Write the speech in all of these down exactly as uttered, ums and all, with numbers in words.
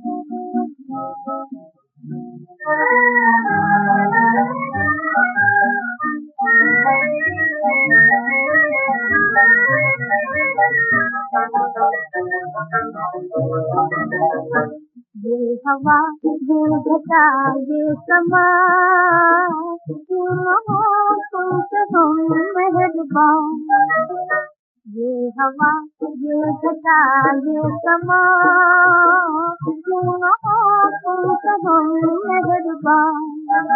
ये हवा, ये घटा, ये समा, क्यों न हो तुमसे हम मेहरबान। ये हवा, ये घटा, ये समा, क्यों न हो तुमसे हम मेहरबान।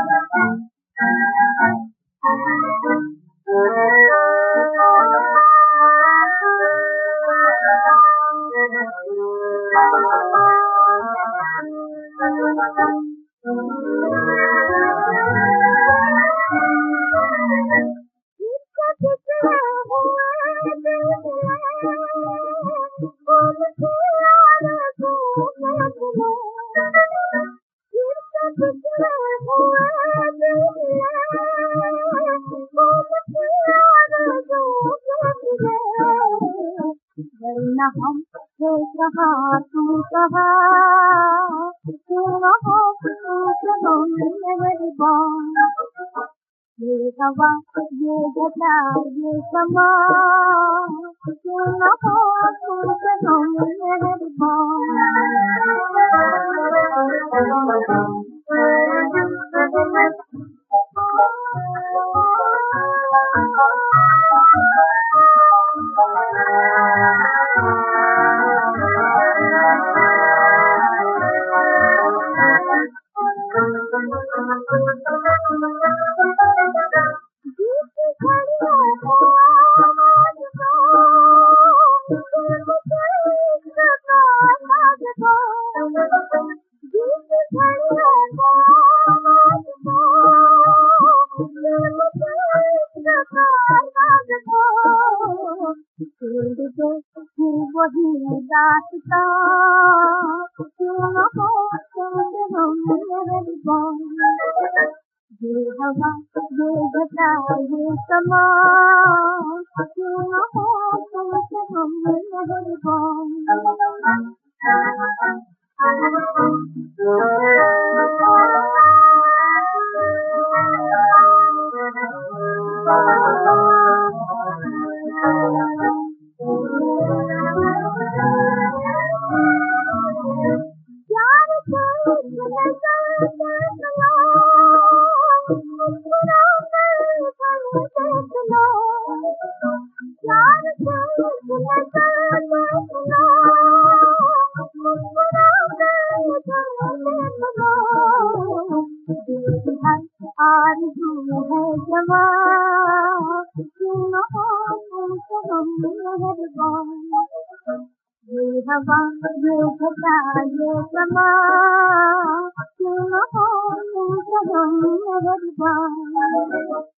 वरना हम थे कहाँ तू कहाँ, क्यों न हो तुमसे हम मेहरबान। ये हवा, ये घटा, ये समा, क्यों न हो तुमसे हम मेहरबान। वही दास्तां, क्यों न हो तुमसे हम मेहरबान। ये हवा, ये घटा, ये समा, क्यों न हो तुमसे हम मेहरबान। आरज़ू है जवां, क्यों न हो तुमसे हम मेहरबान। ये हवा, ये घटा, ये समा, क्यों न हो तुमसे हम मेहरबान।